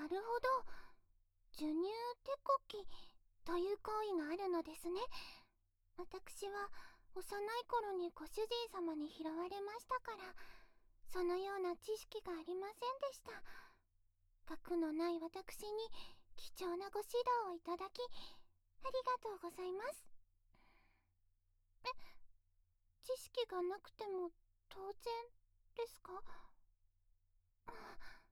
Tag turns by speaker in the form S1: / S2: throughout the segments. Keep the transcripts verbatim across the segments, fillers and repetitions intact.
S1: なるほど。授乳手こきという行為があるのですね。私は幼い頃にご主人様に拾われましたから、そのような知識がありませんでした。学のない私に貴重なご指導をいただき、ありがとうございます。え、知識がなくても当然ですか？あ、なる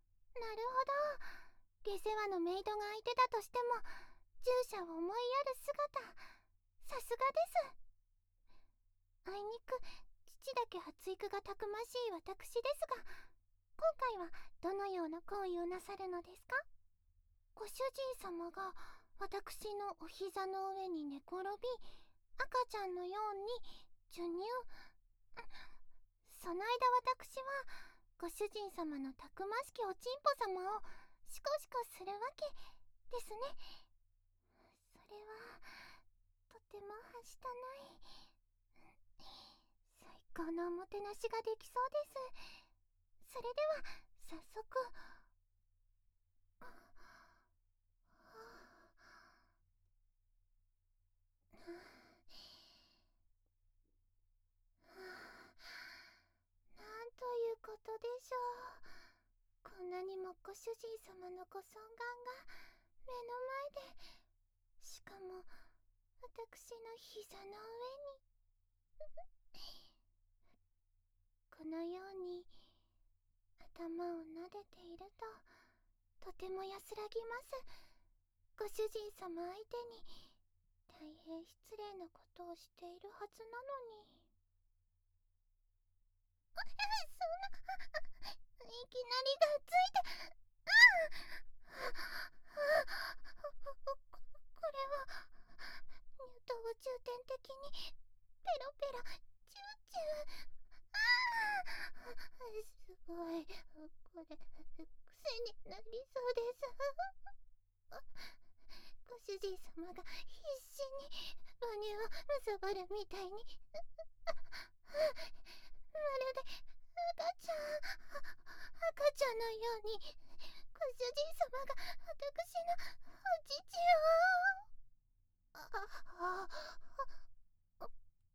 S1: ほど。下世話のメイドが相手だとしても、従者を思いやる姿、さすがです。あいにく父だけ発育がたくましい私ですが、今回はどのような行為をなさるのですか？ご主人様が私のお膝の上に寝転び、赤ちゃんのように授乳。その間私はご主人様のたくましきおちんぽ様をシコシコするわけですね。それはとてもはしたない、最高のおもてなしができそうです。それでは早速。なんということでしょう。こんなにもご主人様のご尊顔が目の前で、しかも私の膝の上に。このように頭を撫でていると、とても安らぎます。ご主人様相手に大変失礼なことをしているはずなのに。そんな、いきなりがっついて。これは乳頭を重点的にペロペロチューチュー。すごい、これ癖になりそうです。ご主人様が必死に母乳をむさぼるみたいに、まるで赤ちゃん赤ちゃんのように、ご主人様が私のお乳を。ああああ、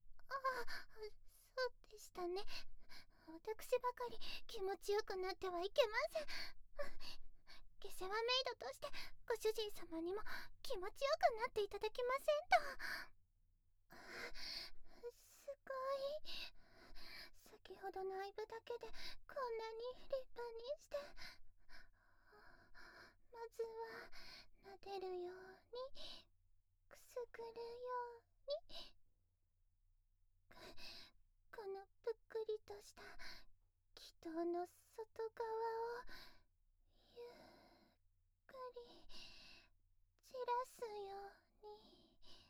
S1: そうでしたね。私ばかり気持ちよくなってはいけません。下世話メイドとしてご主人様にも気持ちよくなっていただきませんと。すごい。先ほどの相部だけでこんなに立派にして。まずは撫でるように、くすぐるように。このぷっくりとした気筒の外側をゆっくり散らすように。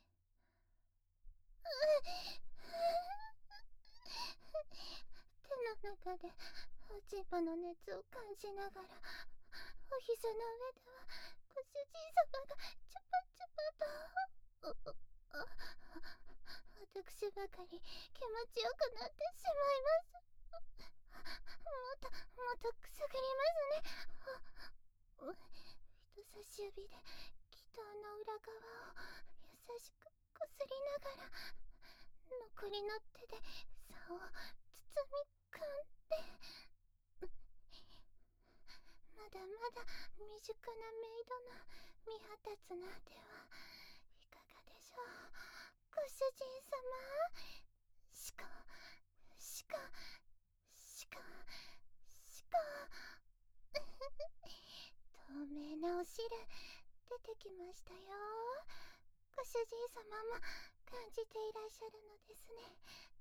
S1: 手の中でおちんぽの熱を感じながら、お膝の上ではご主人様がチュパチュパと。私ばかり気持ちよくなってしまいます。もっともっとくすぐりますね。人差し指で気筒の裏側を優しくこすりながら、残りの手で竿を包み込んで。まだまだ未熟なメイドの未発達な手はいかがでしょう、ご主人様。しかしかしかしか透明なお汁出てきましたよ。ご主人様も感じていらっしゃるのですね。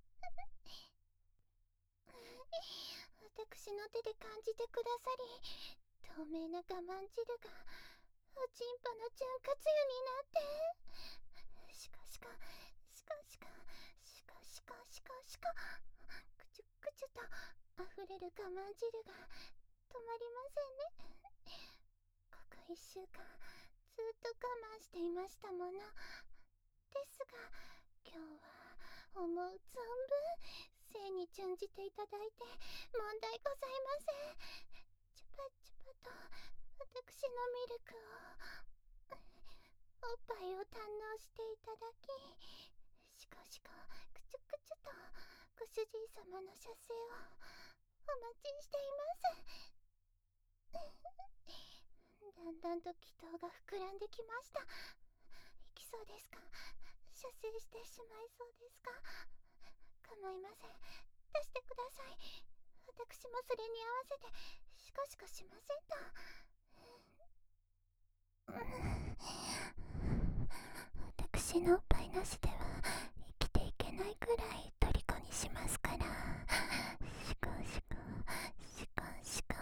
S1: 私の手で感じてくださり、透明な我慢汁がおちんぽの潤滑油になって、しかしかしかしかしかしかしかしか、くちゅくちゅと溢れる我慢汁が止まりませんね。ここ一週間ずっと我慢していましたものですが、今日は思う存分性に準じていただいて問題ございません。チュパチュパと私のミルクをおっぱいを堪能していただき、しこしこくちゅくちゅとご主人様の射精をお待ちしています。だんだんと気筒が膨らんできました。いきそうですか？射精してしまいそうですか？構いません、出してください。私もそれに合わせてシコシコしませんと。私のおっぱいなしでは生きていけないくらい虜にしますから。シコシコシコシコ、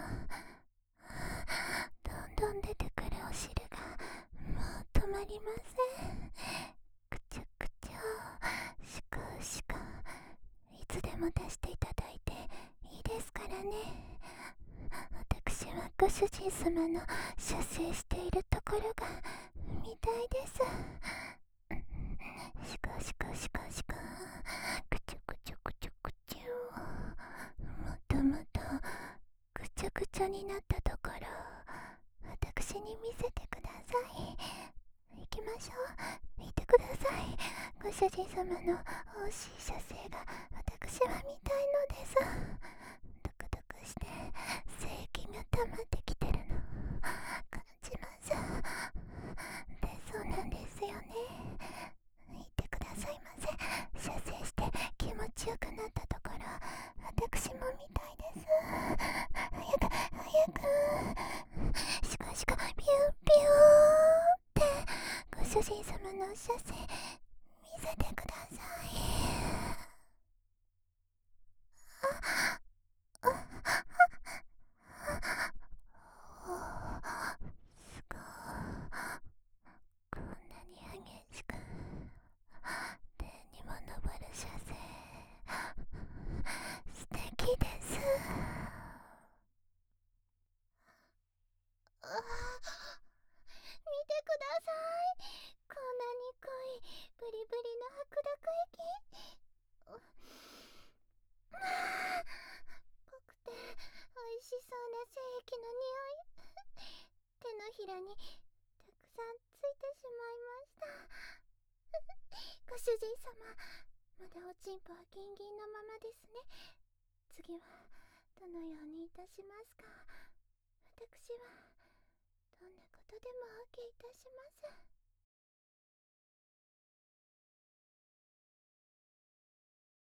S1: どんどん出てくるお汁がもう止まりません。くちょくちょ、シコシコ、いつでも出していただいていいですからね。私はご主人様の射精しているところが見たいです。シコシコシコシコ、くちょくちょくちょくちょ、もっともっとぐちゃぐちゃになったところ私に見せてください。行きましょう、行ってください。ご主人様の惜しい射精が私は見たいのです。ドクドクして精液が溜まってきてるの感じます。で、そうなんですよね。言ってくださいませ。射精して気持ちよくなったところ私も見たいです。早く早く、シコシコピューピューってご主人様の射精見せてください。あああ、すごい、こんなに激しく天にも昇る射精、素敵です。あ、見てください、こんなに濃いブリブリの白濁液。ああ、濃くて美味しそうな精液の匂い。手のひらにたくさんついてしまいました。ご主人様、まだおちんぽはギンギンのままですね。次はどのようにいたしますか？私はどんなことでも OK いたします。